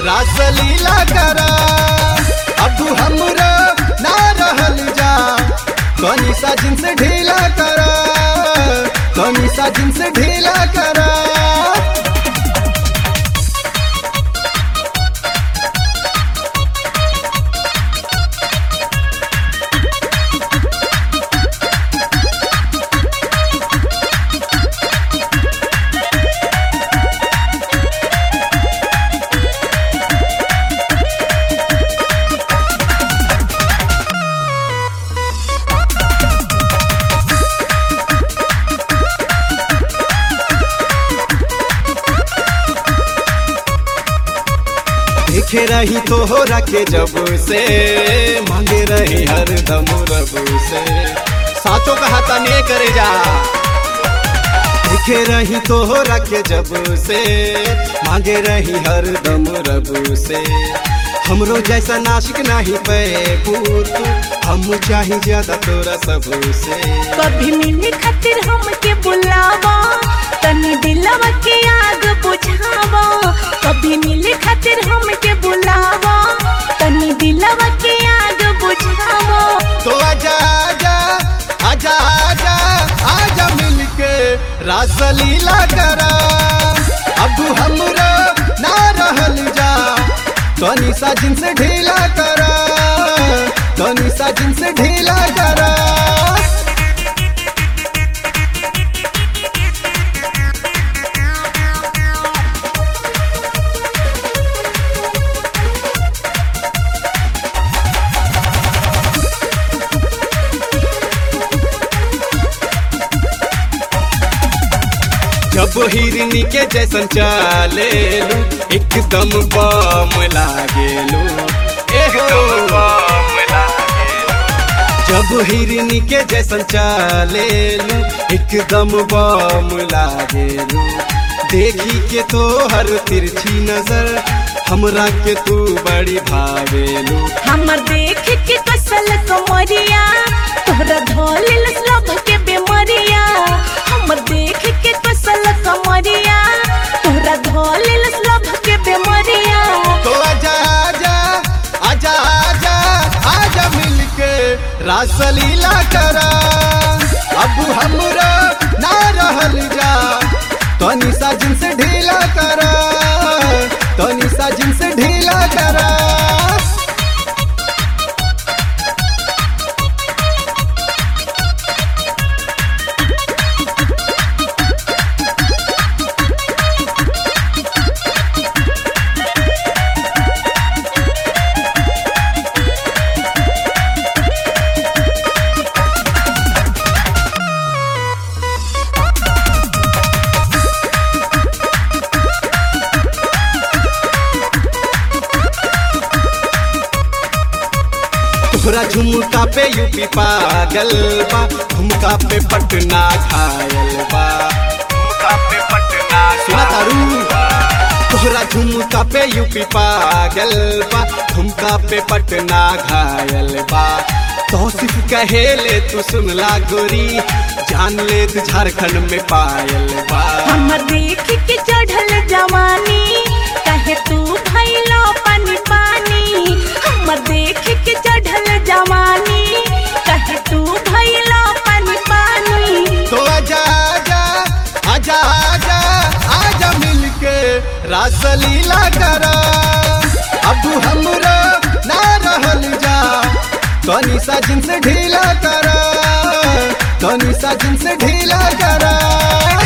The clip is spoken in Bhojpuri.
रासलीला करा अब हमरा ना रहल जा तनी सा जिन्स ढीला करा तनी सा जिन्स ढीला करा देखे रही तोहरा के जब से मांगे रही हरदम रब से साचो कहा तने करे जा देखे रही तोहरा के जब से मांगे रही हरदम रब से हमरो जैसा नाशिक नहीं पे पूत हम चाही ज्यादा तोरा सब से कभी मिले खातिर हमके बुलावा तनी दिलवा के आग बुझावा कभी मिले खातिर हमके बुलावा तनी दिलवा के आग बुझावा तो आजा आजा आजा आजा आजा मिलके रासलीला करा अब हमरा ना रहल जा तनी सा जिन्स ढीला करा तनी सा जिन्स ढीला करा जब हिरनी के जैसन चलेलू एकदम बम लागेलू जब हिरनी के जैसन चलेलू एकदम बम लागेलू देखी के तो हर तिरछी नजर हमरा के तू बड़ी भावेलू हमर देख के कसल कमरिया तोहरा धोलिल सब के बेमरिया हमर देख के कसल कमरिया तोहरा धोलिल सब के बेमरिया तो आजा आजा आजा आजा आजा मिलके रासलीला करा अब हमरा ना रहल जा तनी सा जिन्स ढीला करा तनी सा जिन्स ढीला करा तोहरा झुमका पे यूपी पागल बा झुमका पे पटना घायल बा झुमका पे पटना सुना तारू तोहरा झुमका पे यूपी पागल बा झुमका पे पटना घायल बा तौसीफ कहे ले तू सुनला गोरी जान ले तू झारखंड में पायल बा हमर देख के चढ़ल जवानी कहे तू भइलो पानी पानी हमर देख के चढ़ल जवानी कहे तू भइलो पानी पानी तो आजा आजा आजा आजा आजा मिलके रासलीला करा अब हमरा ना रहल जा तनी सा जिन्स ढीला करा तनी सा जिन्स ढीला करा